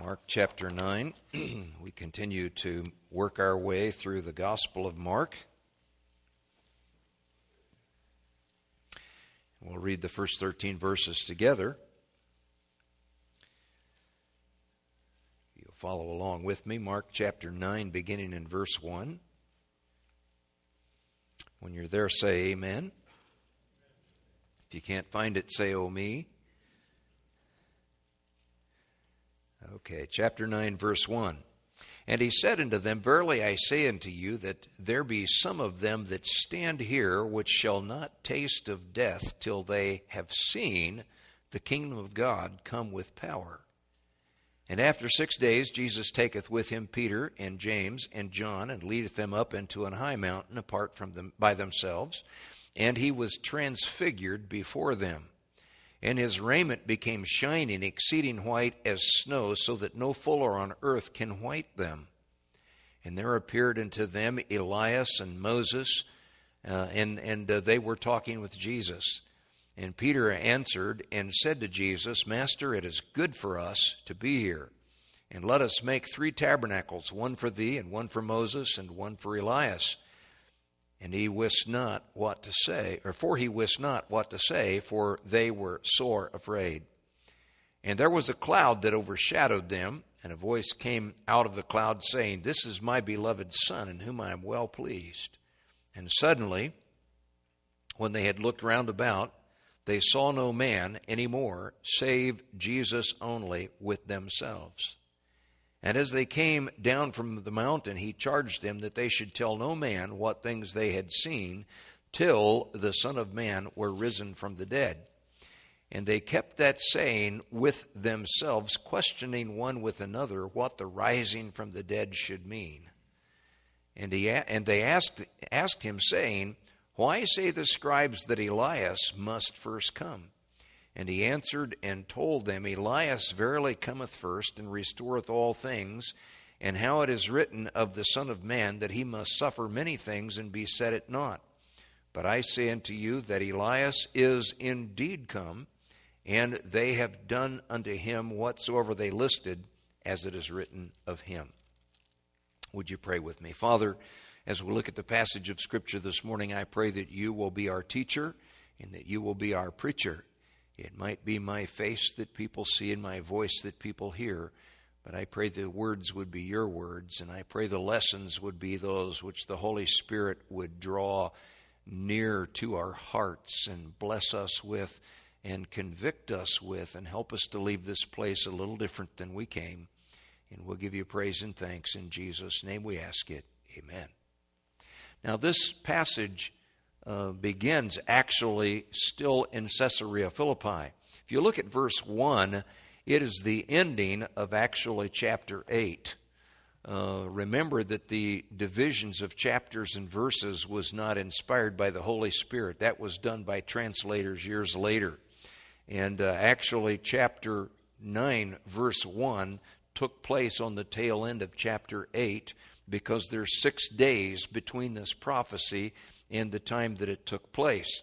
Mark chapter 9. We continue to work our way through the Gospel of Mark. We'll read the first 13 verses together. You'll follow along with me. Mark chapter 9, beginning in verse 1. When you're there, say amen. If you can't find it, say, "Oh, me." Okay, chapter 9, verse 1. And he said unto them, Verily I say unto you, that there be some of them that stand here, which shall not taste of death till they have seen the kingdom of God come with power. And after 6 days Jesus taketh with him Peter and James and John, and leadeth them up into an high mountain apart from them by themselves. And he was transfigured before them. And his raiment became shining, exceeding white as snow, so that no fuller on earth can white them. And there appeared unto them Elias and Moses, and they were talking with Jesus. And Peter answered and said to Jesus, Master, it is good for us to be here. And let us make 3 tabernacles, one for thee, and one for Moses, and one for Elias. And he wist not what to say, for they were sore afraid. And there was a cloud that overshadowed them, and a voice came out of the cloud, saying, This is my beloved Son, in whom I am well pleased. And suddenly, when they had looked round about, they saw no man any more, save Jesus only with themselves. And as they came down from the mountain, he charged them that they should tell no man what things they had seen, till the Son of Man were risen from the dead. And they kept that saying with themselves, questioning one with another what the rising from the dead should mean. And they asked him, saying, Why say the scribes that Elias must first come? And he answered and told them, Elias verily cometh first, and restoreth all things, and how it is written of the Son of Man, that he must suffer many things, and be set at naught. But I say unto you, that Elias is indeed come, and they have done unto him whatsoever they listed, as it is written of him. Would you pray with me? Father, as we look at the passage of Scripture this morning, I pray that you will be our teacher, and that you will be our preacher. It might be my face that people see and my voice that people hear, but I pray the words would be your words, and I pray the lessons would be those which the Holy Spirit would draw near to our hearts and bless us with and convict us with and help us to leave this place a little different than we came. And we'll give you praise and thanks in Jesus' name we ask it. Amen. Now this passage begins actually still in Caesarea Philippi. If you look at verse 1, it is the ending of actually chapter 8. Remember that the divisions of chapters and verses was not inspired by the Holy Spirit. That was done by translators years later. And actually chapter 9, verse 1 took place on the tail end of chapter 8 because there's 6 days between this prophecy and the time that it took place.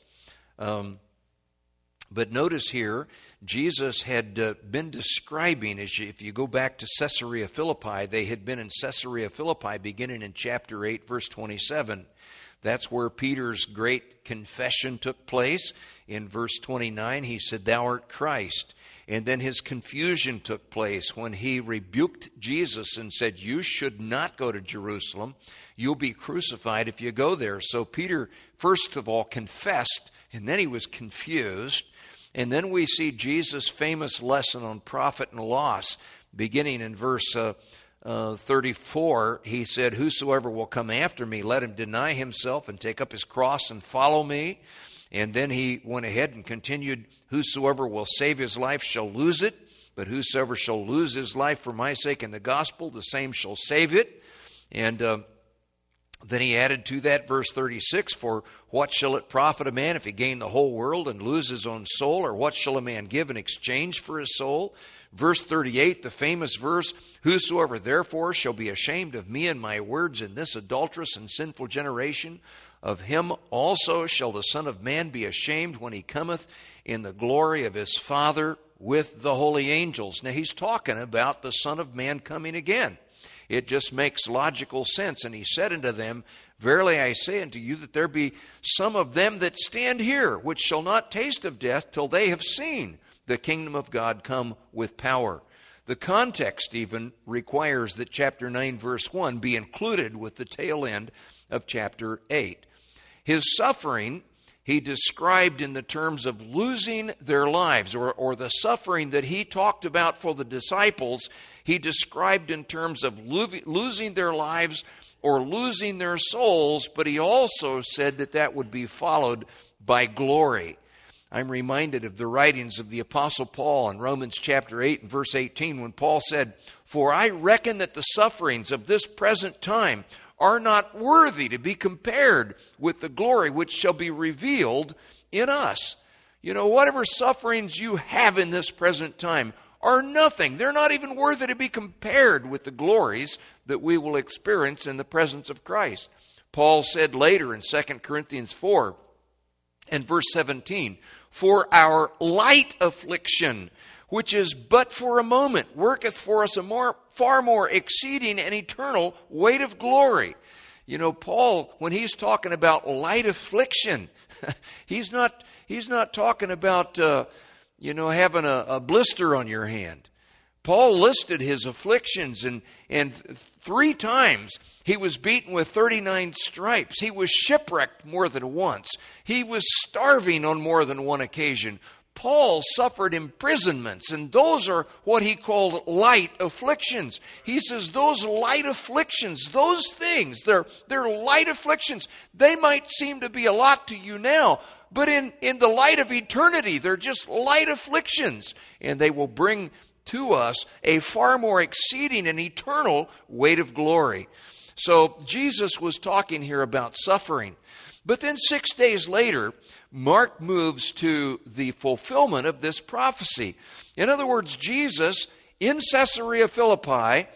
But notice here, Jesus had been describing, if you go back to Caesarea Philippi, they had been in Caesarea Philippi beginning in chapter 8, verse 27. That's where Peter's great confession took place. In verse 29, he said, Thou art Christ. And then his confusion took place when he rebuked Jesus and said, You should not go to Jerusalem. You'll be crucified if you go there. So Peter, first of all, confessed, and then he was confused. And then we see Jesus' famous lesson on profit and loss. Beginning in verse 34, he said, Whosoever will come after me, let him deny himself and take up his cross and follow me. And then he went ahead and continued, Whosoever will save his life shall lose it, but whosoever shall lose his life for my sake and the gospel, the same shall save it. And then he added to that verse 36, For what shall it profit a man if he gain the whole world and lose his own soul? Or what shall a man give in exchange for his soul? Verse 38, the famous verse, Whosoever therefore shall be ashamed of me and my words in this adulterous and sinful generation, of him also shall the Son of Man be ashamed when he cometh in the glory of his Father with the holy angels. Now, he's talking about the Son of Man coming again. It just makes logical sense. And he said unto them, Verily I say unto you that there be some of them that stand here, which shall not taste of death till they have seen the kingdom of God come with power. The context even requires that chapter 9, verse 1 be included with the tail end of chapter 8. His suffering he described in the terms of losing their lives, or the suffering that he talked about for the disciples, he described in terms of losing their lives or losing their souls, but he also said that that would be followed by glory. I'm reminded of the writings of the Apostle Paul in Romans chapter 8 and verse 18, when Paul said, For I reckon that the sufferings of this present time are not worthy to be compared with the glory which shall be revealed in us. You know, whatever sufferings you have in this present time are nothing. They're not even worthy to be compared with the glories that we will experience in the presence of Christ. Paul said later in 2 Corinthians 4 and verse 17, For our light affliction, which is but for a moment, worketh for us a far more exceeding and eternal weight of glory. You know, Paul, when he's talking about light affliction, he's not talking about, having a blister on your hand. Paul listed his afflictions, and 3 times he was beaten with 39 stripes. He was shipwrecked more than once. He was starving on more than one occasion. Paul suffered imprisonments, and those are what he called light afflictions. He says those light afflictions, those things, they're light afflictions. They might seem to be a lot to you now, but in the light of eternity, they're just light afflictions, and they will bring to us a far more exceeding and eternal weight of glory. So Jesus was talking here about suffering. But then 6 days later, Mark moves to the fulfillment of this prophecy. In other words, Jesus in Caesarea Philippi,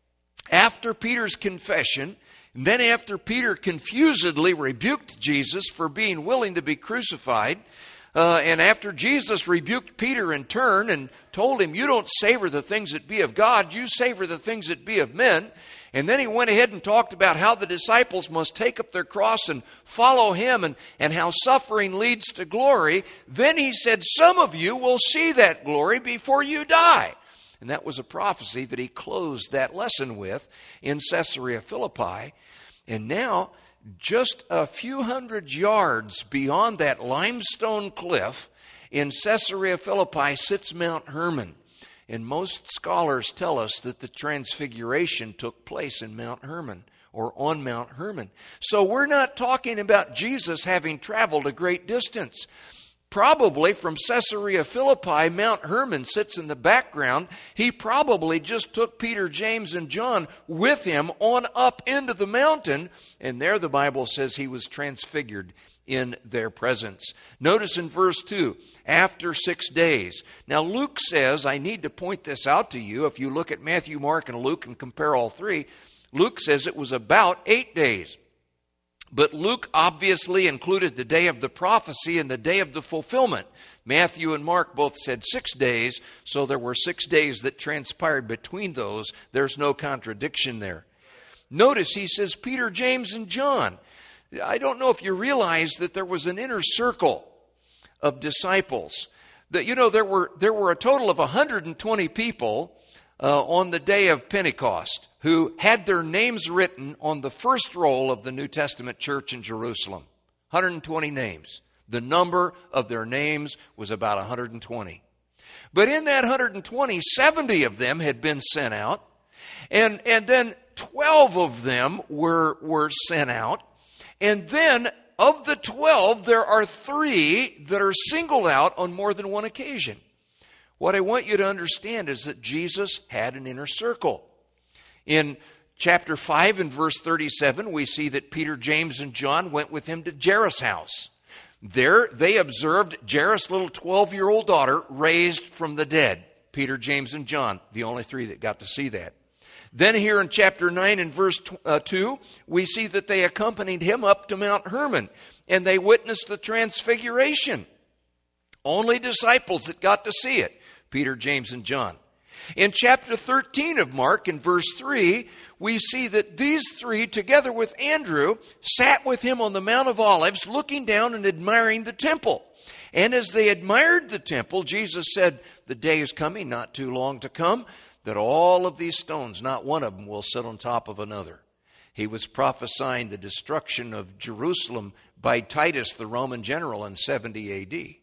after Peter's confession, and then after Peter confusedly rebuked Jesus for being willing to be crucified, and after Jesus rebuked Peter in turn and told him, You don't savor the things that be of God, you savor the things that be of men. And then he went ahead and talked about how the disciples must take up their cross and follow him, and how suffering leads to glory. Then he said, Some of you will see that glory before you die. And that was a prophecy that he closed that lesson with in Caesarea Philippi. And now, just a few hundred yards beyond that limestone cliff in Caesarea Philippi sits Mount Hermon. And most scholars tell us that the transfiguration took place in Mount Hermon, or on Mount Hermon. So we're not talking about Jesus having traveled a great distance. Probably from Caesarea Philippi, Mount Hermon sits in the background. He probably just took Peter, James, and John with him on up into the mountain. And there the Bible says he was transfigured in their presence. Notice in verse 2, after 6 days. Now Luke says, I need to point this out to you. If you look at Matthew, Mark, and Luke and compare all 3, Luke says it was about 8 days. But Luke obviously included the day of the prophecy and the day of the fulfillment. Matthew and Mark both said 6 days, so there were 6 days that transpired between those. There's no contradiction there. Notice he says Peter, James, and John. I don't know if you realize that there was an inner circle of disciples. That, there were a total of 120 people on the day of Pentecost who had their names written on the first roll of the New Testament church in Jerusalem. 120 names. The number of their names was about 120. But in that 120, 70 of them had been sent out. And then 12 of them were sent out. And then of the 12, there are 3 that are singled out on more than one occasion. What I want you to understand is that Jesus had an inner circle. In chapter 5 and verse 37, we see that Peter, James, and John went with him to Jairus' house. There they observed Jairus' little 12-year-old daughter raised from the dead. Peter, James, and John, the only 3 that got to see that. Then here in chapter 9 and verse 2, we see that they accompanied him up to Mount Hermon, and they witnessed the transfiguration. Only disciples that got to see it. Peter, James, and John. In chapter 13 of Mark, in verse 3, we see that these three, together with Andrew, sat with him on the Mount of Olives, looking down and admiring the temple. And as they admired the temple, Jesus said, "The day is coming, not too long to come, that all of these stones, not one of them will sit on top of another." He was prophesying the destruction of Jerusalem by Titus, the Roman general, in 70 A.D.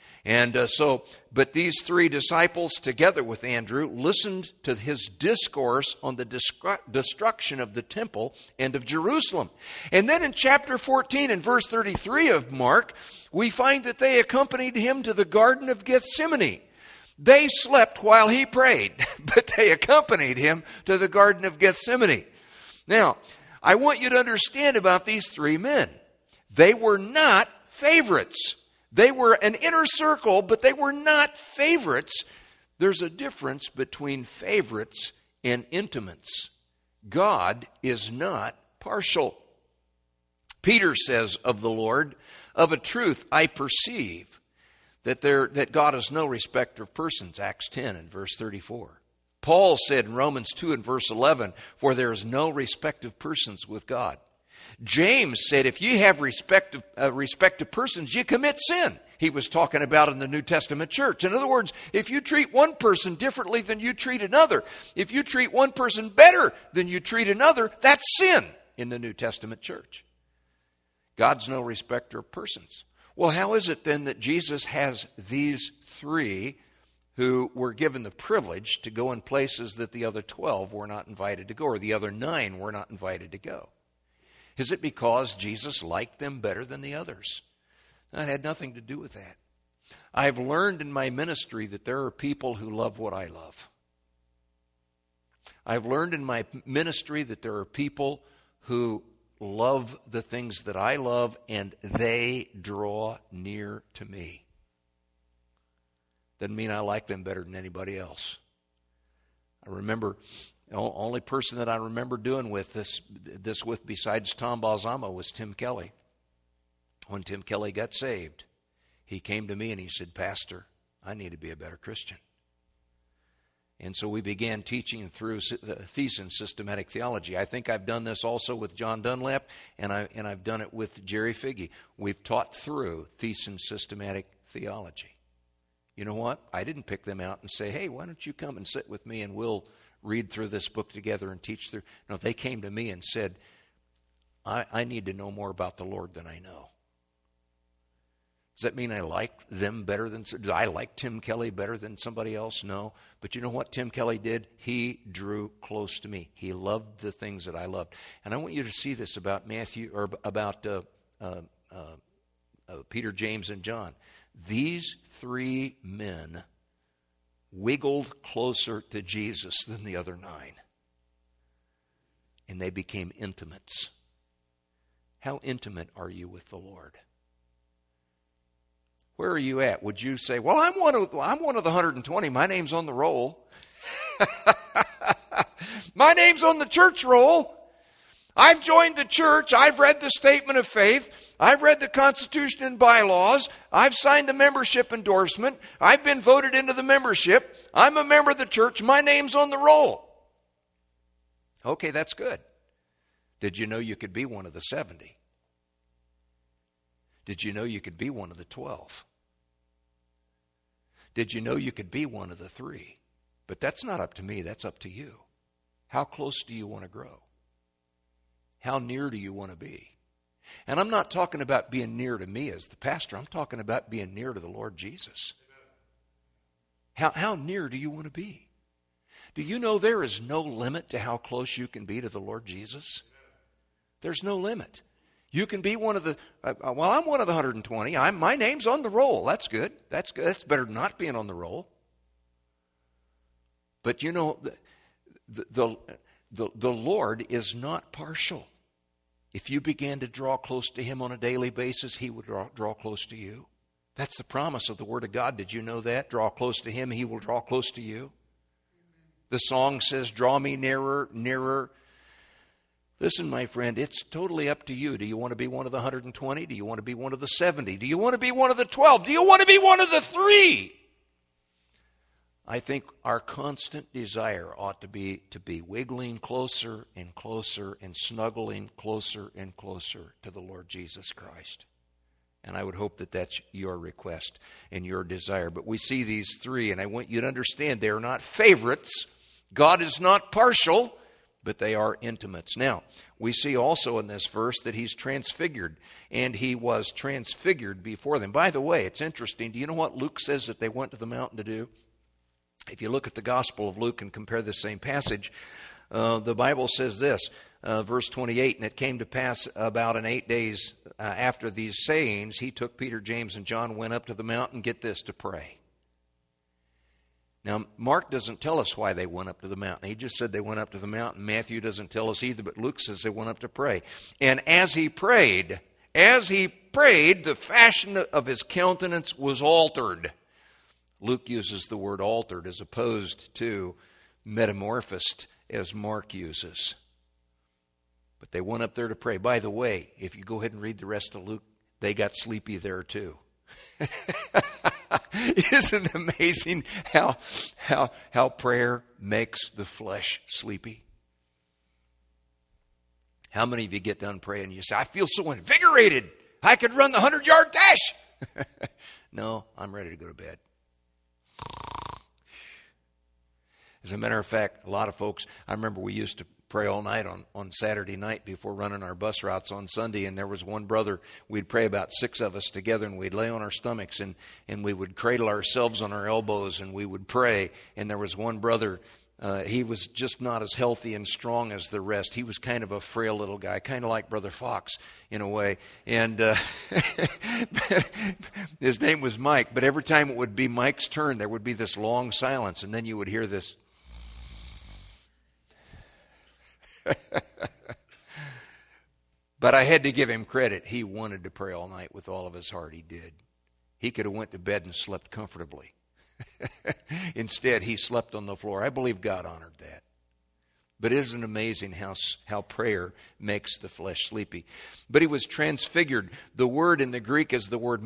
But these three disciples, together with Andrew, listened to his discourse on the destruction of the temple and of Jerusalem. And then in chapter 14 and verse 33 of Mark, we find that they accompanied him to the Garden of Gethsemane. They slept while he prayed, but they accompanied him to the Garden of Gethsemane. Now, I want you to understand about these three men. They were not favorites. They were an inner circle, but they were not favorites. There's a difference between favorites and intimates. God is not partial. Peter says of the Lord, "Of a truth I perceive that God is no respecter of persons," Acts 10 and verse 34. Paul said in Romans 2 and verse 11, "For there is no respect of persons with God." James said, if you have respect to persons, you commit sin. He was talking about in the New Testament church. In other words, if you treat one person differently than you treat another, if you treat one person better than you treat another, that's sin in the New Testament church. God's no respecter of persons. Well, how is it then that Jesus has these three who were given the privilege to go in places that the other 12 were not invited to go, or the other 9 were not invited to go? Is it because Jesus liked them better than the others? That had nothing to do with that. I've learned in my ministry that there are people who love what I love. I've learned in my ministry that there are people who love the things that I love, and they draw near to me. Doesn't mean I like them better than anybody else. I remember, the only person that I remember doing this with besides Tom Balsamo was Tim Kelly. When Tim Kelly got saved, he came to me and he said, "Pastor, I need to be a better Christian." And so we began teaching through Thiessen systematic theology. I think I've done this also with John Dunlap, and I've done it with Jerry Figge. We've taught through Thiessen systematic theology. You know what? I didn't pick them out and say, "Hey, why don't you come and sit with me and we'll read through this book together and teach through." No, they came to me and said, I need to know more about the Lord than I know. Does that mean I like them better than, do I like Tim Kelly better than somebody else? No. But you know what Tim Kelly did? He drew close to me. He loved the things that I loved. And I want you to see this about Peter, James, and John. These three men wiggled closer to Jesus than the other 9. And they became intimates. How intimate are you with the Lord? Where are you at? Would you say, "Well, I'm one of the 120. My name's on the roll." My name's on the church roll. I've joined the church. I've read the statement of faith. I've read the Constitution and bylaws. I've signed the membership endorsement. I've been voted into the membership. I'm a member of the church. My name's on the roll. Okay, that's good. Did you know you could be one of the 70? Did you know you could be one of the 12? Did you know you could be one of the 3? But that's not up to me. That's up to you. How close do you want to grow? How near do you want to be? And I'm not talking about being near to me as the pastor. I'm talking about being near to the Lord Jesus. How near do you want to be? Do you know there is no limit to how close you can be to the Lord Jesus? There's no limit. You can be one of the, I'm one of the 120. My name's on the roll. That's good. That's good. That's better than not being on the roll. But you know, the Lord is not partial. If you began to draw close to Him on a daily basis, He would draw close to you. That's the promise of the Word of God. Did you know that? Draw close to Him, He will draw close to you. The song says, "Draw me nearer, nearer." Listen, my friend, it's totally up to you. Do you want to be one of the 120? Do you want to be one of the 70? Do you want to be one of the 12? Do you want to be one of the 3? I think our constant desire ought to be wiggling closer and closer and snuggling closer and closer to the Lord Jesus Christ. And I would hope that that's your request and your desire. But we see these three, and I want you to understand they are not favorites. God is not partial, but they are intimates. Now, we see also in this verse that he's transfigured, and he was transfigured before them. By the way, it's interesting. Do you know what Luke says that they went to the mountain to do? If you look at the Gospel of Luke and compare the same passage, the Bible says this, verse 28, and it came to pass about 8 days after these sayings, he took Peter, James, and John, went up to the mountain, get this, to pray. Now, Mark doesn't tell us why they went up to the mountain. He just said they went up to the mountain. Matthew doesn't tell us either, but Luke says they went up to pray. And as he prayed, the fashion of his countenance was altered. Luke uses the word altered as opposed to metamorphosed as Mark uses. But they went up there to pray. By the way, if you go ahead and read the rest of Luke, they got sleepy there too. Isn't it amazing how prayer makes the flesh sleepy? How many of you get done praying and you say, I feel so invigorated, I could run the 100-yard dash? No, I'm ready to go to bed. As a matter of fact, a lot of folks, I remember we used to pray all night on Saturday night before running our bus routes on Sunday, and there was one brother, we'd pray about 6 of us together, and we'd lay on our stomachs, and we would cradle ourselves on our elbows, and we would pray, and there was one brother, he was just not as healthy and strong as the rest. He was kind of a frail little guy, kind of like Brother Fox in a way, and his name was Mike, but every time it would be Mike's turn, there would be this long silence, and then you would hear this. But I had to give him credit. He wanted to pray all night with all of his heart. He did. He could have went to bed and slept comfortably. Instead, he slept on the floor. I believe God honored that. But isn't it amazing how prayer makes the flesh sleepy? But he was transfigured. The word in the Greek is the word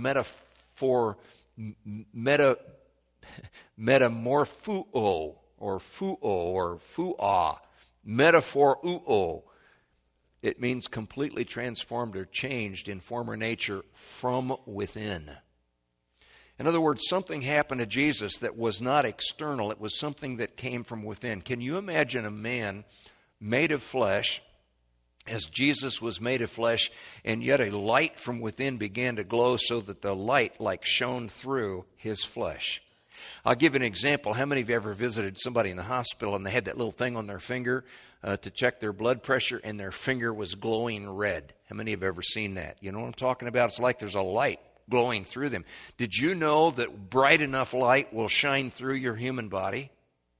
metamorphuo or fuo or fuah. Metaphor. It means completely transformed or changed in form or nature from within. In other words, something happened to Jesus that was not external. It was something that came from within. Can you imagine a man made of flesh, as Jesus was made of flesh, and yet a light from within began to glow so that the light shone through his flesh? I'll give you an example. How many of you ever visited somebody in the hospital and they had that little thing on their finger to check their blood pressure and their finger was glowing red? How many have ever seen that? You know what I'm talking about? It's like there's a light glowing through them. Did you know that bright enough light will shine through your human body?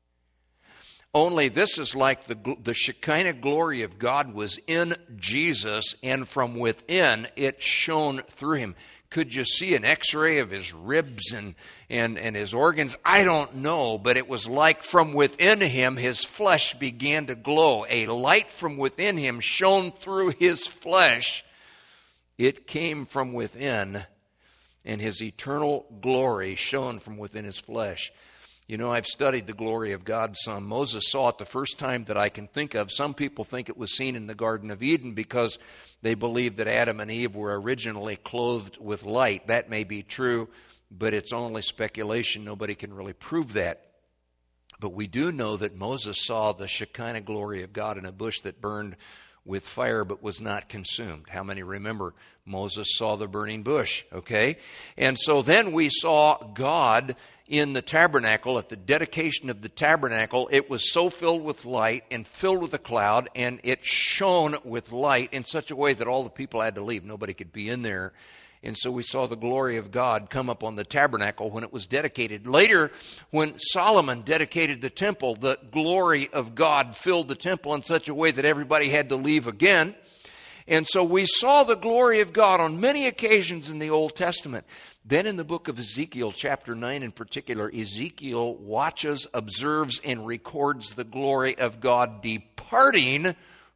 Only this is like the Shekinah glory of God was in Jesus, and from within it shone through him. Could you see an x-ray of his ribs and his organs? I don't know, but it was like from within him, his flesh began to glow. A light from within him shone through his flesh. It came from within, and his eternal glory shone from within his flesh. You know, I've studied the glory of God some. Moses saw it the first time that I can think of. Some people think it was seen in the Garden of Eden because they believe that Adam and Eve were originally clothed with light. That may be true, but it's only speculation. Nobody can really prove that. But we do know that Moses saw the Shekinah glory of God in a bush that burned with fire but was not consumed. How many remember Moses saw the burning bush? Okay? And so then we saw God in the tabernacle, at the dedication of the tabernacle. It was so filled with light and filled with a cloud, and it shone with light in such a way that all the people had to leave. Nobody could be in there. And so we saw the glory of God come up on the tabernacle when it was dedicated. Later, when Solomon dedicated the temple, the glory of God filled the temple in such a way that everybody had to leave again. And so we saw the glory of God on many occasions in the Old Testament. Then in the book of Ezekiel, chapter 9 in particular, Ezekiel watches, observes, and records the glory of God departing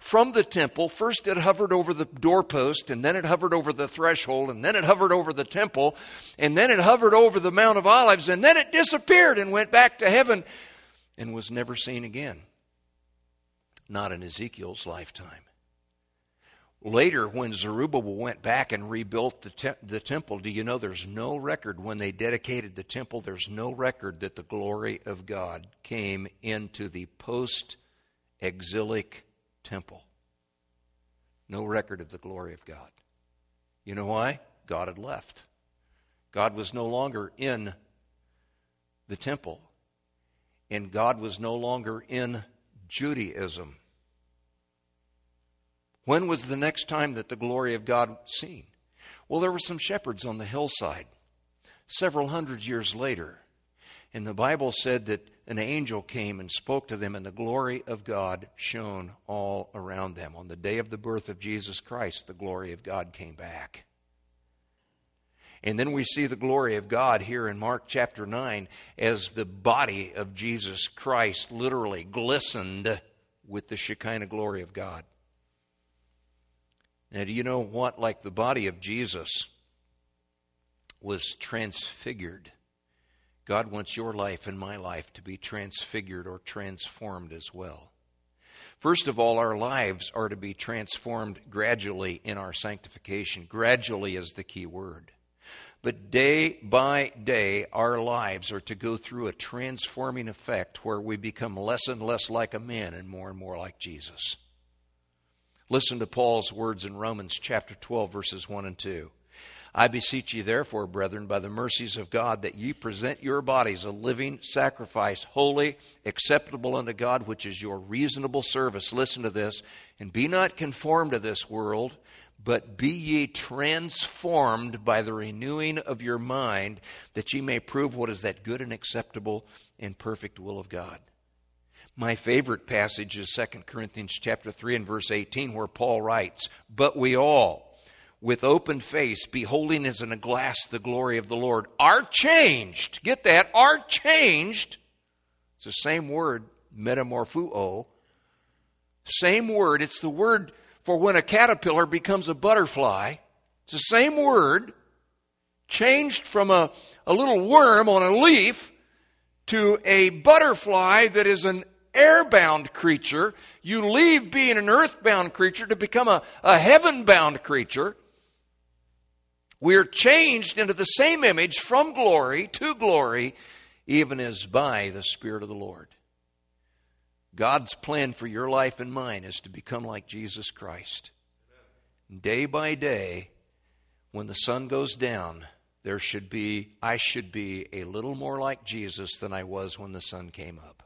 from the temple. First it hovered over the doorpost, and then it hovered over the threshold, and then it hovered over the temple, and then it hovered over the Mount of Olives, and then it disappeared and went back to heaven and was never seen again. Not in Ezekiel's lifetime. Later, when Zerubbabel went back and rebuilt the temple, do you know there's no record when they dedicated the temple, there's no record that the glory of God came into the post-exilic temple. No record of the glory of God. You know why? God had left. God was no longer in the temple. And God was no longer in Judaism. When was the next time that the glory of God was seen? Well, there were some shepherds on the hillside several hundred years later. And the Bible said that an angel came and spoke to them, and the glory of God shone all around them. On the day of the birth of Jesus Christ, the glory of God came back. And then we see the glory of God here in Mark chapter 9 as the body of Jesus Christ literally glistened with the Shekinah glory of God. Now, do you know what? Like the body of Jesus was transfigured, God wants your life and my life to be transfigured or transformed as well. First of all, our lives are to be transformed gradually in our sanctification. Gradually is the key word. But day by day, our lives are to go through a transforming effect where we become less and less like a man and more like Jesus. Listen to Paul's words in Romans chapter 12, verses 1 and 2. I beseech you, therefore, brethren, by the mercies of God, that ye present your bodies a living sacrifice, holy, acceptable unto God, which is your reasonable service. Listen to this. And be not conformed to this world, but be ye transformed by the renewing of your mind, that ye may prove what is that good and acceptable and perfect will of God. My favorite passage is 2 Corinthians chapter 3 and verse 18, where Paul writes, but we all, with open face, beholding as in a glass the glory of the Lord, are changed. Get that? Are changed. It's the same word, metamorphuo. Same word. It's the word for when a caterpillar becomes a butterfly. It's the same word. Changed from a little worm on a leaf to a butterfly that is an airbound creature. You leave being an earthbound creature to become a heaven-bound creature. We're changed into the same image from glory to glory, even as by the Spirit of the Lord. God's plan for your life and mine is to become like Jesus Christ. Day by day, when the sun goes down, I should be a little more like Jesus than I was when the sun came up.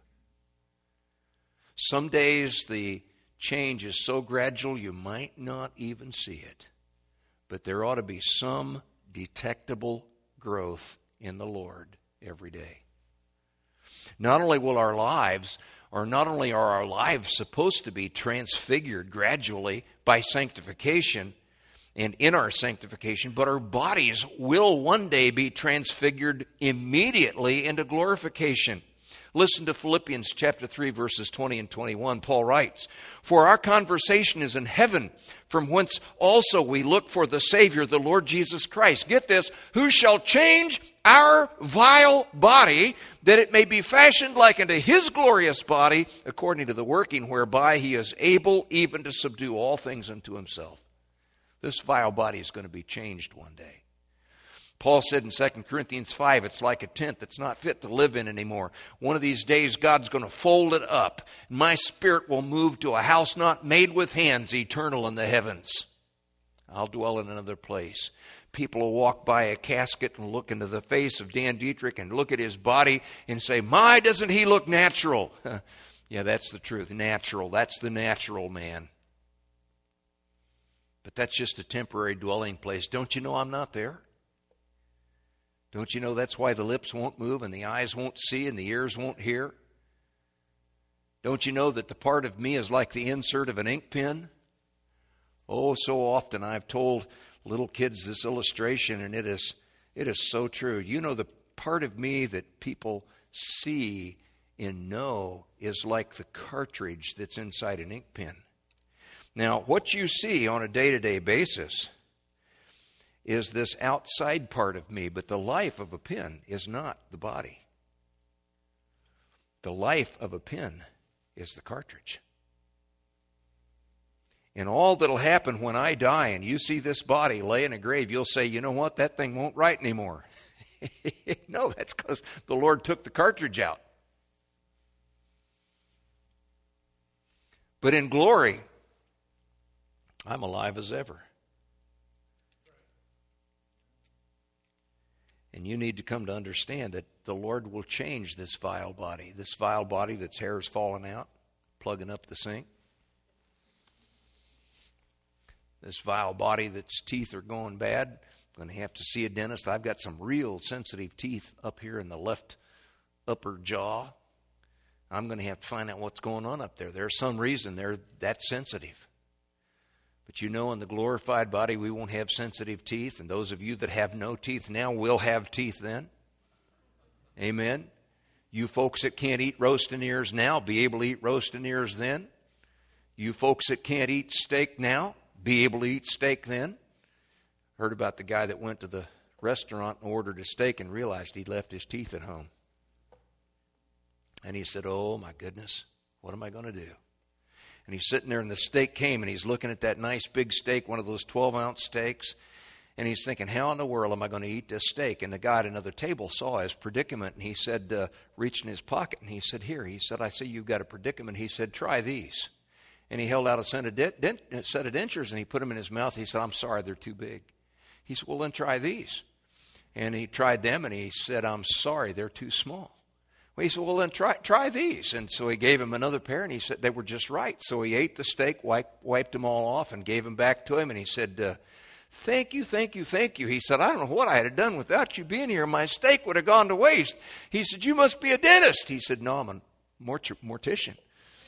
Some days the change is so gradual you might not even see it. But there ought to be some detectable growth in the Lord every day. Not only are our lives supposed to be transfigured gradually by sanctification and in our sanctification, but our bodies will one day be transfigured immediately into glorification. Listen to Philippians chapter 3, verses 20 and 21. Paul writes, for our conversation is in heaven, from whence also we look for the Savior, the Lord Jesus Christ. Get this, who shall change our vile body, that it may be fashioned like unto his glorious body, according to the working whereby he is able even to subdue all things unto himself. This vile body is going to be changed one day. Paul said in 2 Corinthians 5, it's like a tent that's not fit to live in anymore. One of these days, God's going to fold it up. My spirit will move to a house not made with hands, eternal in the heavens. I'll dwell in another place. People will walk by a casket and look into the face of Dan Dietrich and look at his body and say, my, doesn't he look natural? Yeah, that's the truth. Natural. That's the natural man. But that's just a temporary dwelling place. Don't you know I'm not there? Don't you know that's why the lips won't move and the eyes won't see and the ears won't hear? Don't you know that the part of me is like the insert of an ink pen? Oh, so often I've told little kids this illustration, and it is so true. You know, the part of me that people see and know is like the cartridge that's inside an ink pen. Now, what you see on a day-to-day basis is this outside part of me, but the life of a pen is not the body. The life of a pen is the cartridge. And all that'll happen when I die and you see this body lay in a grave, you'll say, you know what, that thing won't write anymore. No, that's because the Lord took the cartridge out. But in glory, I'm alive as ever. And you need to come to understand that the Lord will change this vile body that's hair's falling out, plugging up the sink. This vile body that's teeth are going bad. I'm going to have to see a dentist. I've got some real sensitive teeth up here in the left upper jaw. I'm going to have to find out what's going on up there. There's some reason they're that sensitive. But you know, in the glorified body, we won't have sensitive teeth. And those of you that have no teeth now will have teeth then. Amen. You folks that can't eat roasting ears now, be able to eat roasting ears then. You folks that can't eat steak now, be able to eat steak then. Heard about the guy that went to the restaurant and ordered a steak and realized he'd left his teeth at home. And he said, oh my goodness, what am I going to do? And he's sitting there and the steak came and he's looking at that nice big steak, one of those 12-ounce steaks. And he's thinking, how in the world am I going to eat this steak? And the guy at another table saw his predicament and he said, reached in his pocket and he said, here. He said, I see you've got a predicament. He said, try these. And he held out a set of dentures and he put them in his mouth. He said, I'm sorry, they're too big. He said, well, then try these. And he tried them and he said, I'm sorry, they're too small. Well, he said, well, then try these. And so he gave him another pair and he said they were just right. So he ate the steak, wiped them all off and gave them back to him. And he said, thank you. He said, I don't know what I'd have done without you being here. My steak would have gone to waste. He said, you must be a dentist. He said, no, I'm a mortician.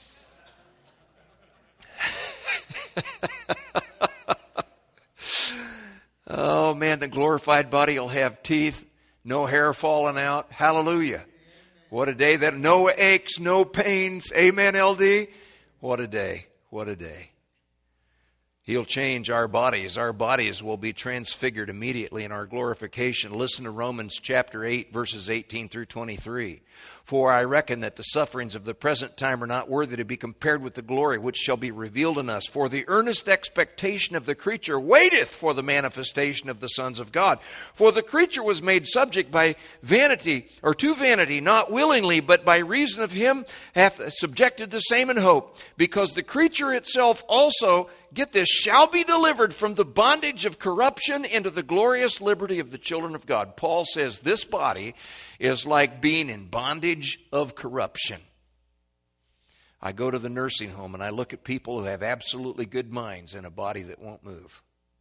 Oh, man, the glorified body will have teeth, no hair falling out. Hallelujah. What a day. That no aches, no pains. Amen, LD. What a day. What a day. He'll change our bodies. Our bodies will be transfigured immediately in our glorification. Listen to Romans chapter 8, verses 18 through 23. For I reckon that the sufferings of the present time are not worthy to be compared with the glory which shall be revealed in us. For the earnest expectation of the creature waiteth for the manifestation of the sons of God. For the creature was made subject by vanity, or to vanity, not willingly, but by reason of him hath subjected the same in hope. Because the creature itself also, get this, shall be delivered from the bondage of corruption into the glorious liberty of the children of God. Paul says this body is like being in bondage of corruption. I go to the nursing home and I look at people who have absolutely good minds in a body that won't move.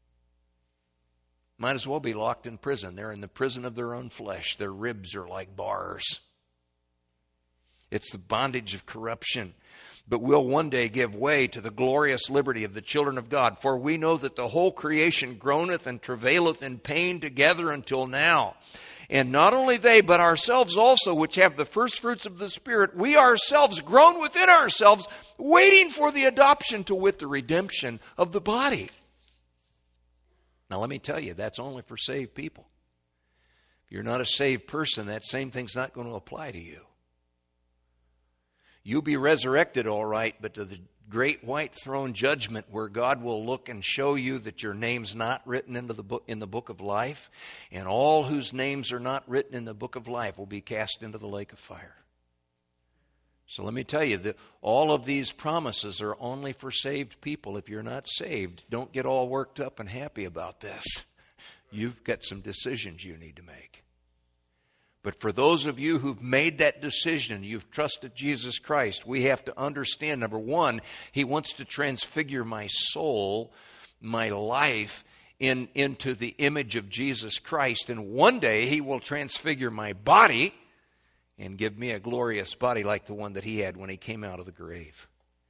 Might as well be locked in prison. They're in the prison of their own flesh. Their ribs are like bars. It's the bondage of corruption. But will one day give way to the glorious liberty of the children of God. For we know that the whole creation groaneth and travaileth in pain together until now. And not only they, but ourselves also, which have the first fruits of the Spirit, we ourselves groan within ourselves, waiting for the adoption, to wit, the redemption of the body. Now let me tell you, that's only for saved people. If you're not a saved person, that same thing's not going to apply to you. You'll be resurrected, all right, but to the great white throne judgment where God will look and show you that your name's not written in the book of life, and all whose names are not written in the book of life will be cast into the lake of fire. So let me tell you that all of these promises are only for saved people. If you're not saved, don't get all worked up and happy about this. You've got some decisions you need to make. But for those of you who've made that decision, you've trusted Jesus Christ, we have to understand, number one, He wants to transfigure my soul, my life, into the image of Jesus Christ. And one day He will transfigure my body and give me a glorious body like the one that He had when He came out of the grave.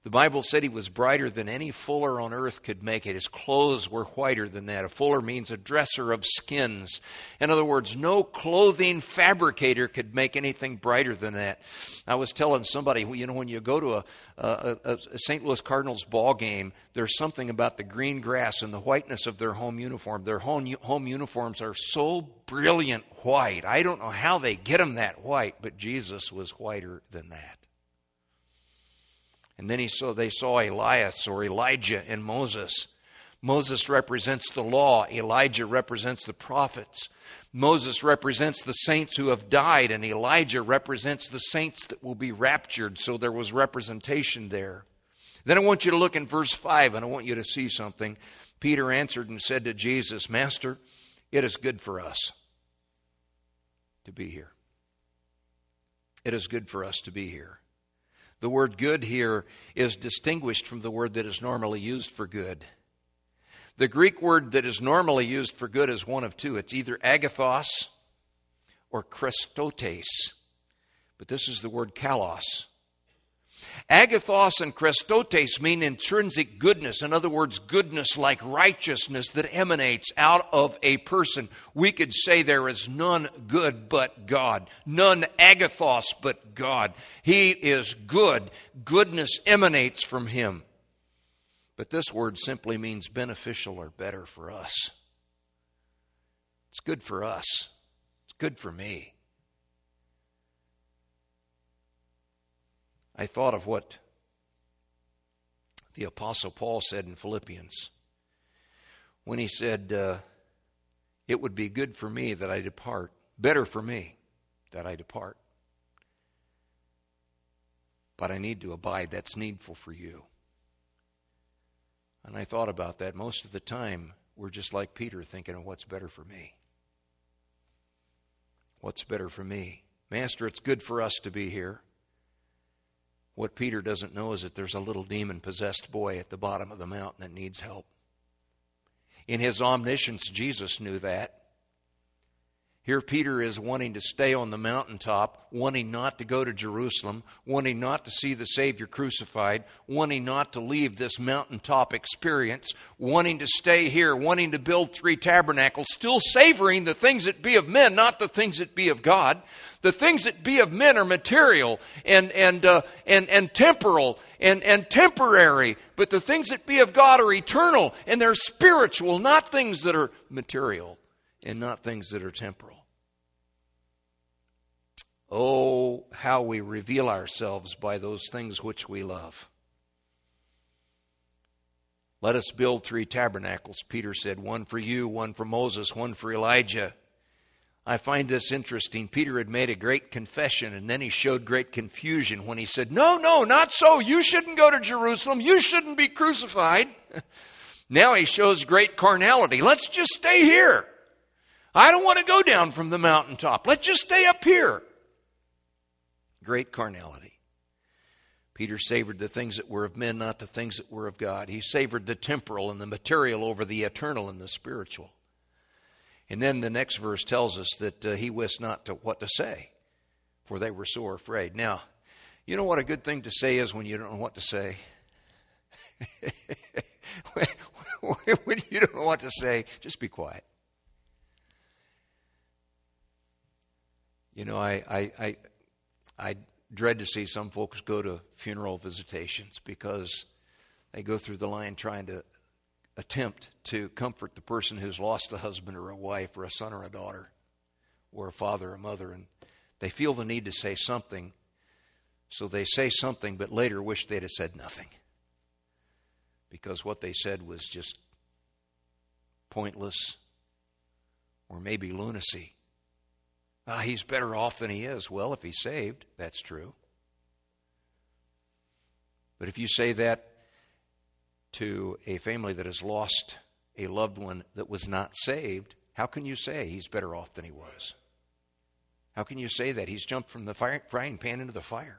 The Bible said he was brighter than any fuller on earth could make it. His clothes were whiter than that. A fuller means a dresser of skins. In other words, no clothing fabricator could make anything brighter than that. I was telling somebody, when you go to a St. Louis Cardinals ball game, there's something about the green grass and the whiteness of their home uniform. Their home uniforms are so brilliant white. I don't know how they get them that white, but Jesus was whiter than that. And then they saw Elias or Elijah and Moses. Moses represents the law. Elijah represents the prophets. Moses represents the saints who have died, and Elijah represents the saints that will be raptured. So there was representation there. Then I want you to look in verse 5, and I want you to see something. Peter answered and said to Jesus, Master, it is good for us to be here. It is good for us to be here. The word good here is distinguished from the word that is normally used for good. The Greek word that is normally used for good is one of two. It's either agathos or Christotes. But this is the word kalos. Agathos and Christotes mean intrinsic goodness. In other words, goodness like righteousness that emanates out of a person. We could say there is none good but God. None agathos but God. He is good. Goodness emanates from Him. But this word simply means beneficial or better for us. It's good for us. It's good for me. I thought of what the Apostle Paul said in Philippians when he said, it would be good for me that I depart, better for me that I depart. But I need to abide. That's needful for you. And I thought about that. Most of the time, we're just like Peter, thinking of what's better for me. What's better for me? Master, it's good for us to be here. What Peter doesn't know is that there's a little demon-possessed boy at the bottom of the mountain that needs help. In his omniscience, Jesus knew that. Here Peter is wanting to stay on the mountaintop, wanting not to go to Jerusalem, wanting not to see the Savior crucified, wanting not to leave this mountaintop experience, wanting to stay here, wanting to build 3 tabernacles, still savoring the things that be of men, not the things that be of God. The things that be of men are material and temporal and temporary, but the things that be of God are eternal and they're spiritual, not things that are material and not things that are temporal. Oh, how we reveal ourselves by those things which we love. Let us build 3 tabernacles, Peter said, one for you, one for Moses, one for Elijah. I find this interesting. Peter had made a great confession, and then he showed great confusion when he said, no, not so. You shouldn't go to Jerusalem. You shouldn't be crucified. Now he shows great carnality. Let's just stay here. I don't want to go down from the mountaintop. Let's just stay up here. Great carnality. Peter savored the things that were of men, not the things that were of God. He savored the temporal and the material over the eternal and the spiritual. And then the next verse tells us that he wist not what to say, for they were sore afraid. Now, you know what a good thing to say is when you don't know what to say? When you don't know what to say, just be quiet. You know, I dread to see some folks go to funeral visitations because they go through the line trying to attempt to comfort the person who's lost a husband or a wife or a son or a daughter or a father or a mother, and they feel the need to say something, so they say something but later wish they'd have said nothing because what they said was just pointless or maybe lunacy. He's better off than he is. Well, if he's saved, that's true. But if you say that to a family that has lost a loved one that was not saved, how can you say he's better off than he was? How can you say that? He's jumped from the frying pan into the fire.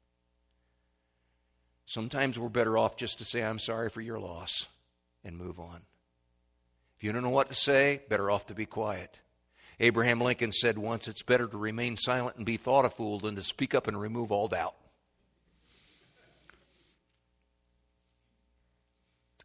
Sometimes we're better off just to say, I'm sorry for your loss, and move on. If you don't know what to say, better off to be quiet. Abraham Lincoln said once, it's better to remain silent and be thought a fool than to speak up and remove all doubt.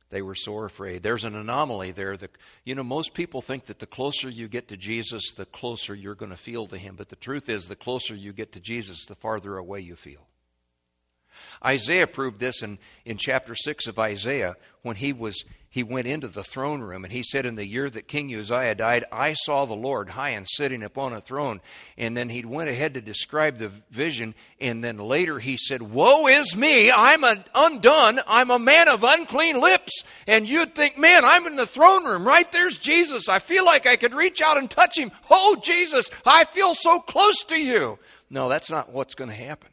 They were sore afraid. There's an anomaly there. Most people think that the closer you get to Jesus, the closer you're going to feel to Him. But the truth is, the closer you get to Jesus, the farther away you feel. Isaiah proved this in chapter 6 of Isaiah when he went into the throne room, and he said, in the year that King Uzziah died, I saw the Lord high and sitting upon a throne. And then he went ahead to describe the vision, and then later he said, woe is me, I'm undone, I'm a man of unclean lips. And you'd think, man, I'm in the throne room, right there's Jesus. I feel like I could reach out and touch Him. Oh, Jesus, I feel so close to you. No, that's not what's going to happen.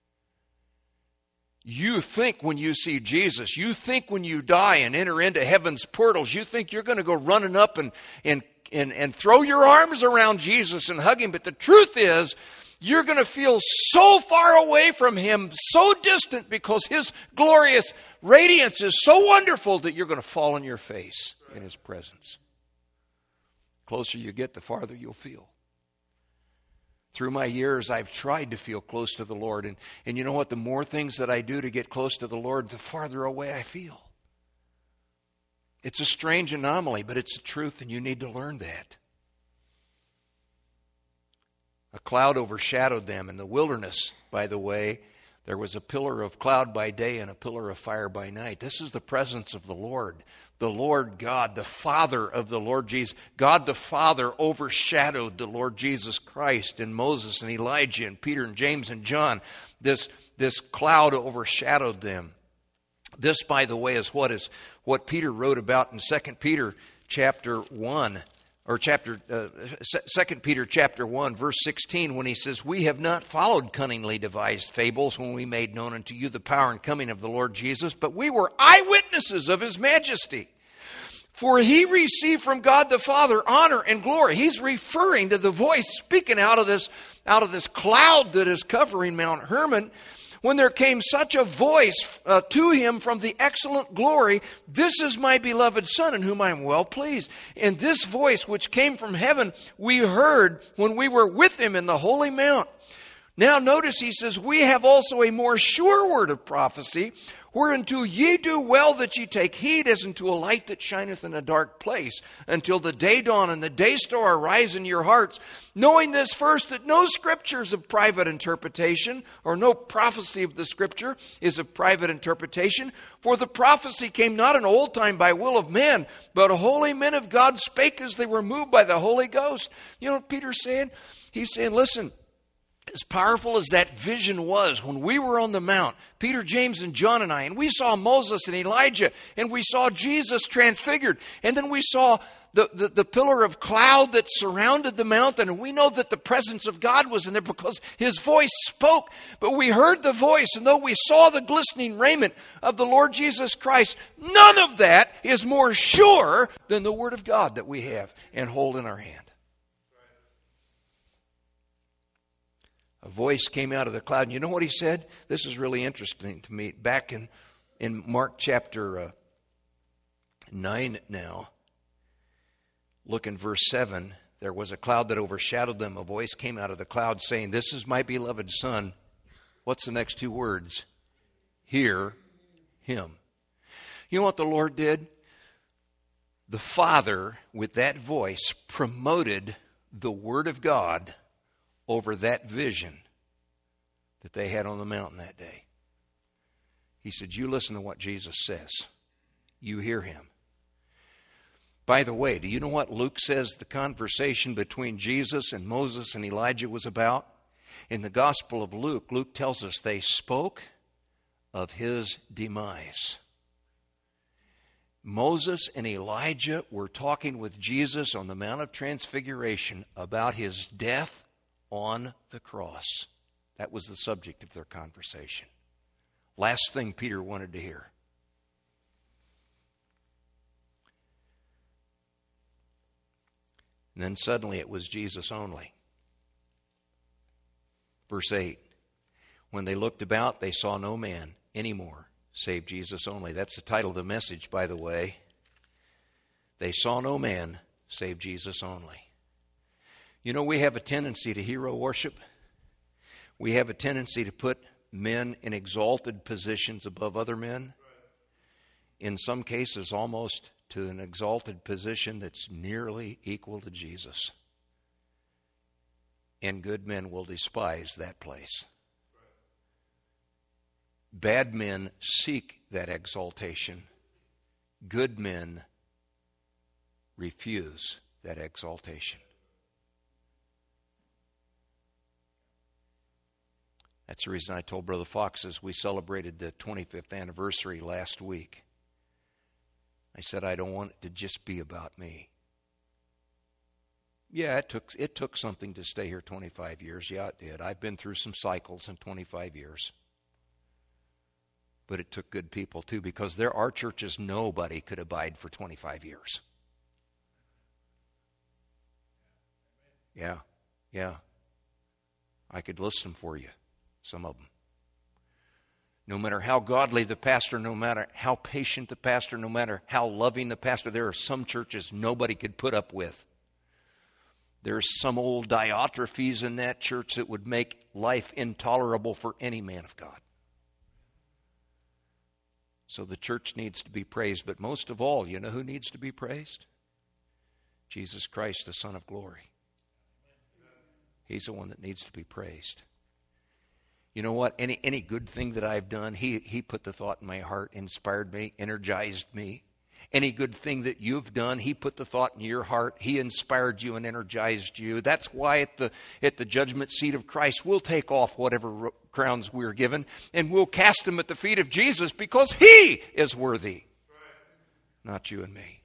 You think when you see Jesus, you think when you die and enter into heaven's portals, you think you're going to go running up and throw your arms around Jesus and hug Him. But the truth is, you're going to feel so far away from Him, so distant, because His glorious radiance is so wonderful that you're going to fall on your face in His presence. The closer you get, the farther you'll feel. Through my years, I've tried to feel close to the Lord. And you know what? The more things that I do to get close to the Lord, the farther away I feel. It's a strange anomaly, but it's the truth, and you need to learn that. A cloud overshadowed them. In the wilderness, by the way, there was a pillar of cloud by day and a pillar of fire by night. This is the presence of the Lord. The Lord God, the Father of the Lord Jesus. God the Father overshadowed the Lord Jesus Christ and Moses and Elijah and Peter and James and John. This cloud overshadowed them. This, by the way, is what Peter wrote about in 2 Peter chapter 1. Or 2 Peter chapter 1, verse 16, when he says, we have not followed cunningly devised fables when we made known unto you the power and coming of the Lord Jesus, but we were eyewitnesses of His majesty. For He received from God the Father honor and glory. He's referring to the voice speaking out of this cloud that is covering Mount Hermon. When there came such a voice to Him from the excellent glory, this is my beloved Son in whom I am well pleased. And this voice which came from heaven we heard when we were with Him in the holy mount. Now notice he says, we have also a more sure word of prophecy, whereunto ye do well that ye take heed as unto a light that shineth in a dark place, until the day dawn and the day star arise in your hearts, knowing this first, that no scriptures of private interpretation, or no prophecy of the scripture is of private interpretation. For the prophecy came not in old time by will of men, but holy men of God spake as they were moved by the Holy Ghost. You know what Peter's saying? He's saying, listen, as powerful as that vision was when we were on the mount, Peter, James, and John and I, and we saw Moses and Elijah, and we saw Jesus transfigured, and then we saw the pillar of cloud that surrounded the mountain, and we know that the presence of God was in there because His voice spoke. But we heard the voice, and though we saw the glistening raiment of the Lord Jesus Christ, none of that is more sure than the Word of God that we have and hold in our hand. A voice came out of the cloud. And you know what he said? This is really interesting to me. Back in Mark chapter 9 now, look in verse 7. There was a cloud that overshadowed them. A voice came out of the cloud saying, this is my beloved Son. What's the next two words? Hear Him. You know what the Lord did? The Father, with that voice, promoted the Word of God over that vision that they had on the mountain that day. He said, you listen to what Jesus says. You hear Him. By the way, do you know what Luke says the conversation between Jesus and Moses and Elijah was about? In the Gospel of Luke, Luke tells us they spoke of His demise. Moses and Elijah were talking with Jesus on the Mount of Transfiguration about His death on the cross. That was the subject of their conversation. Last thing Peter wanted to hear. And then suddenly it was Jesus only. Verse 8. When they looked about, they saw no man anymore, save Jesus only. That's the title of the message, by the way. They saw no man, save Jesus only. You know, we have a tendency to hero worship. We have a tendency to put men in exalted positions above other men. in some cases almost to an exalted position that's nearly equal to Jesus. And good men will despise that place. Bad men seek that exaltation. Good men refuse that exaltation. That's the reason I told Brother Fox as we celebrated the 25th anniversary last week. I said, I don't want it to just be about me. Yeah, it took something to stay here 25 years. Yeah, it did. I've been through some cycles in 25 years. But it took good people too, because there are churches nobody could abide for 25 years. Yeah. I could list them for you, some of them. No matter how godly the pastor, no matter how patient the pastor, no matter how loving the pastor, there are some churches nobody could put up with. There's some old Diotrephes in that church that would make life intolerable for any man of God. So the church needs to be praised. But most of all, you know who needs to be praised? Jesus Christ, the Son of Glory. He's the one that needs to be praised. You know what? Any good thing that I've done, He put the thought in my heart, inspired me, energized me. Any good thing that you've done, He put the thought in your heart. He inspired you and energized you. That's why at the judgment seat of Christ, we'll take off whatever crowns we're given and we'll cast them at the feet of Jesus because He is worthy, not you and me.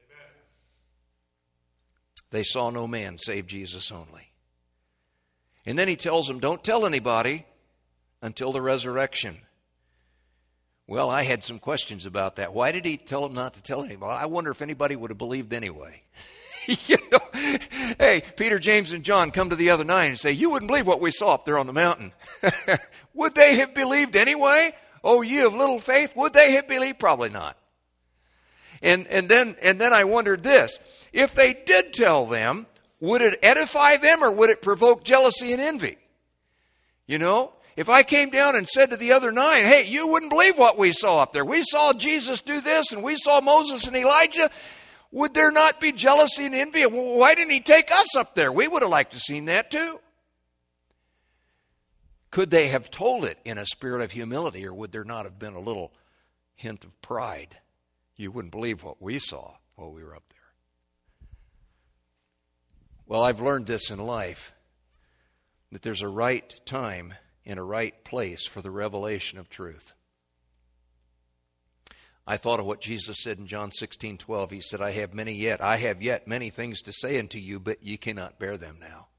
They saw no man save Jesus only. And then He tells them, don't tell anybody until the resurrection. Well, I had some questions about that. Why did He tell them not to tell anybody? I wonder if anybody would have believed anyway. Hey, Peter, James, and John come to the other nine and say, you wouldn't believe what we saw up there on the mountain. Would they have believed anyway? Oh, ye of little faith, would they have believed? Probably not. And then I wondered this. If they did tell them, would it edify them or would it provoke jealousy and envy? You know? If I came down and said to the other nine, hey, you wouldn't believe what we saw up there. We saw Jesus do this and we saw Moses and Elijah. Would there not be jealousy and envy? Why didn't He take us up there? We would have liked to have seen that too. Could they have told it in a spirit of humility, or would there not have been a little hint of pride? You wouldn't believe what we saw while we were up there. Well, I've learned this in life, that there's a right time in a right place for the revelation of truth. I thought of what Jesus said in John 16:12. He said, I have yet many things to say unto you, but ye cannot bear them now.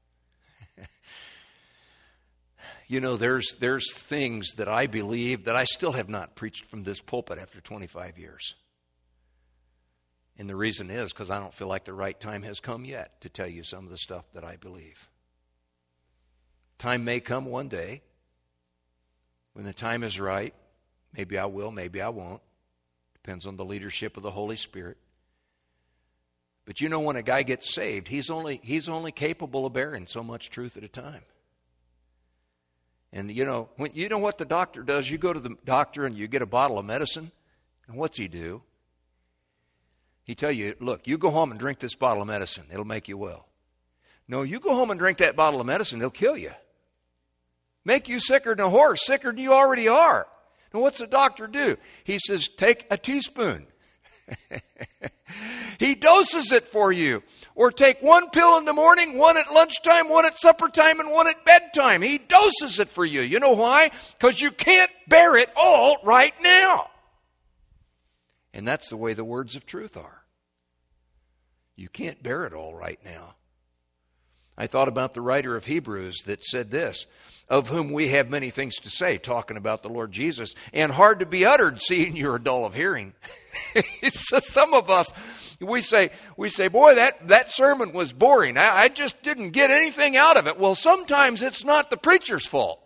You know, there's things that I believe that I still have not preached from this pulpit after 25 years. And the reason is because I don't feel like the right time has come yet to tell you some of the stuff that I believe. Time may come one day. When the time is right, maybe I will, maybe I won't. Depends on the leadership of the Holy Spirit. But you know, when a guy gets saved, he's only capable of bearing so much truth at a time. And you know what the doctor does? You go to the doctor and you get a bottle of medicine, and what's he do? He tell you, look, you go home and drink this bottle of medicine. It'll make you well. No, you go home and drink that bottle of medicine, it'll kill you. Make you sicker than a horse, sicker than you already are. Now what's the doctor do? He says, take a teaspoon. He doses it for you. Or take one pill in the morning, one at lunchtime, one at supper time, and one at bedtime. He doses it for you. You know why? Because you can't bear it all right now. And that's the way the words of truth are. You can't bear it all right now. I thought about the writer of Hebrews that said this, of whom we have many things to say, talking about the Lord Jesus, and hard to be uttered, seeing you are dull of hearing. So some of us, we say, boy, that sermon was boring. I just didn't get anything out of it. Well, sometimes it's not the preacher's fault.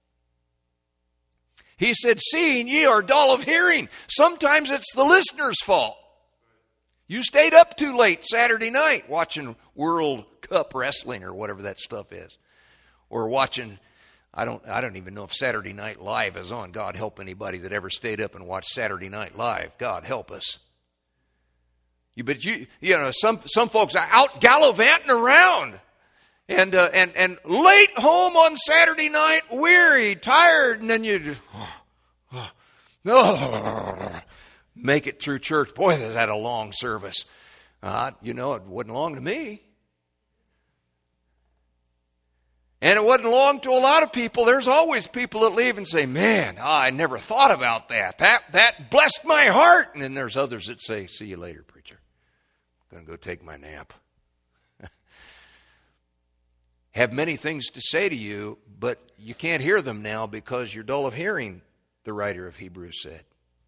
He said, seeing ye are dull of hearing. Sometimes it's the listener's fault. You stayed up too late Saturday night watching World Cup wrestling or whatever that stuff is. Or watching I don't even know if Saturday Night Live is on. God help anybody that ever stayed up and watched Saturday Night Live. God help us. But you know, some folks are out gallivanting around and late home on Saturday night, weary, tired, and then you make it through church. Boy, is that a long service. You know, it wasn't long to me. And it wasn't long to a lot of people. There's always people that leave and say, man, I never thought about that. That blessed my heart. And then there's others that say, see you later, preacher. I'm going to go take my nap. Have many things to say to you, but you can't hear them now because you're dull of hearing, the writer of Hebrews said.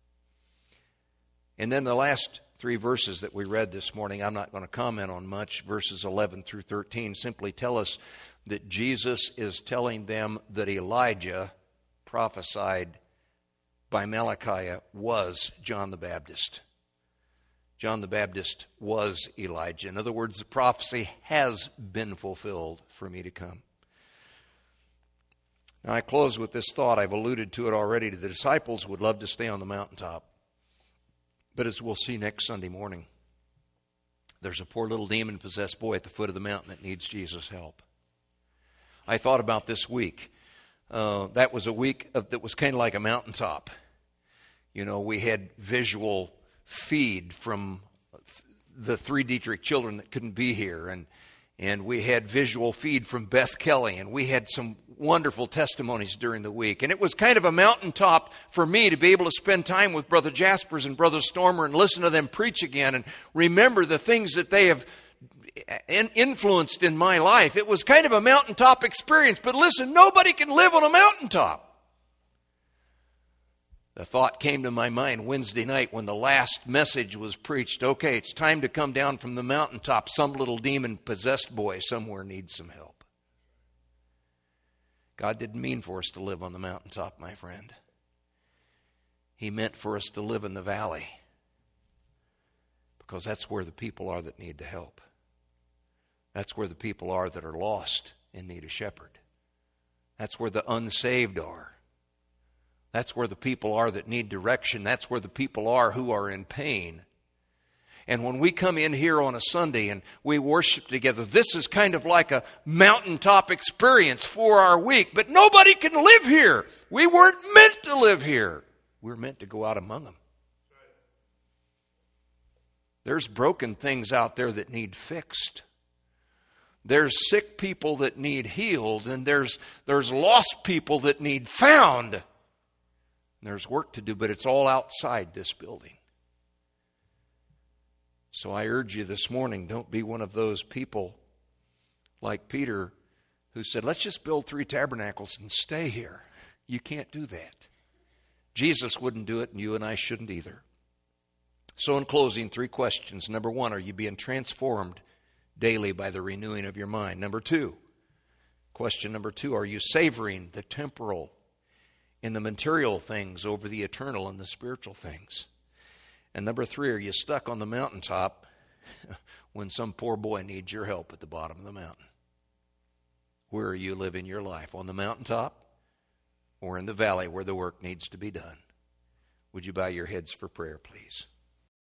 And then the last 3 verses that we read this morning, I'm not going to comment on much. Verses 11 through 13 simply tell us that Jesus is telling them that Elijah, prophesied by Malachi, was John the Baptist. John the Baptist was Elijah. In other words, the prophecy has been fulfilled for me to come. Now I close with this thought. I've alluded to it already. The disciples would love to stay on the mountaintop. But as we'll see next Sunday morning, there's a poor little demon-possessed boy at the foot of the mountain that needs Jesus' help. I thought about this week. That was a week that was kind of like a mountaintop. You know, we had visual feed from the 3 Dietrich children that couldn't be here, and we had visual feed from Beth Kelly, and we had some wonderful testimonies during the week. And it was kind of a mountaintop for me to be able to spend time with Brother Jaspers and Brother Stormer and listen to them preach again and remember the things that they have influenced in my life. It was kind of a mountaintop experience. But listen, nobody can live on a mountaintop. The thought came to my mind Wednesday night when the last message was preached. Okay, it's time to come down from the mountaintop. Some little demon-possessed boy somewhere needs some help. God didn't mean for us to live on the mountaintop, my friend. He meant for us to live in the valley, because that's where the people are that need the help. That's where the people are that are lost and need a shepherd. That's where the unsaved are. That's where the people are that need direction. That's where the people are who are in pain. And when we come in here on a Sunday and we worship together, this is kind of like a mountaintop experience for our week. But nobody can live here. We weren't meant to live here. We're meant to go out among them. There's broken things out there that need fixed. There's sick people that need healed, and there's lost people that need found. And there's work to do, but it's all outside this building. So I urge you this morning, don't be one of those people like Peter who said, let's just build 3 tabernacles and stay here. You can't do that. Jesus wouldn't do it, and you and I shouldn't either. So in closing, 3 questions. Number 1, are you being transformed daily by the renewing of your mind? Number 2, question number 2, are you savoring the temporal in the material things over the eternal and the spiritual things? And number 3, are you stuck on the mountaintop when some poor boy needs your help at the bottom of the mountain? Where are you living your life? On the mountaintop or in the valley where the work needs to be done? Would you bow your heads for prayer, please?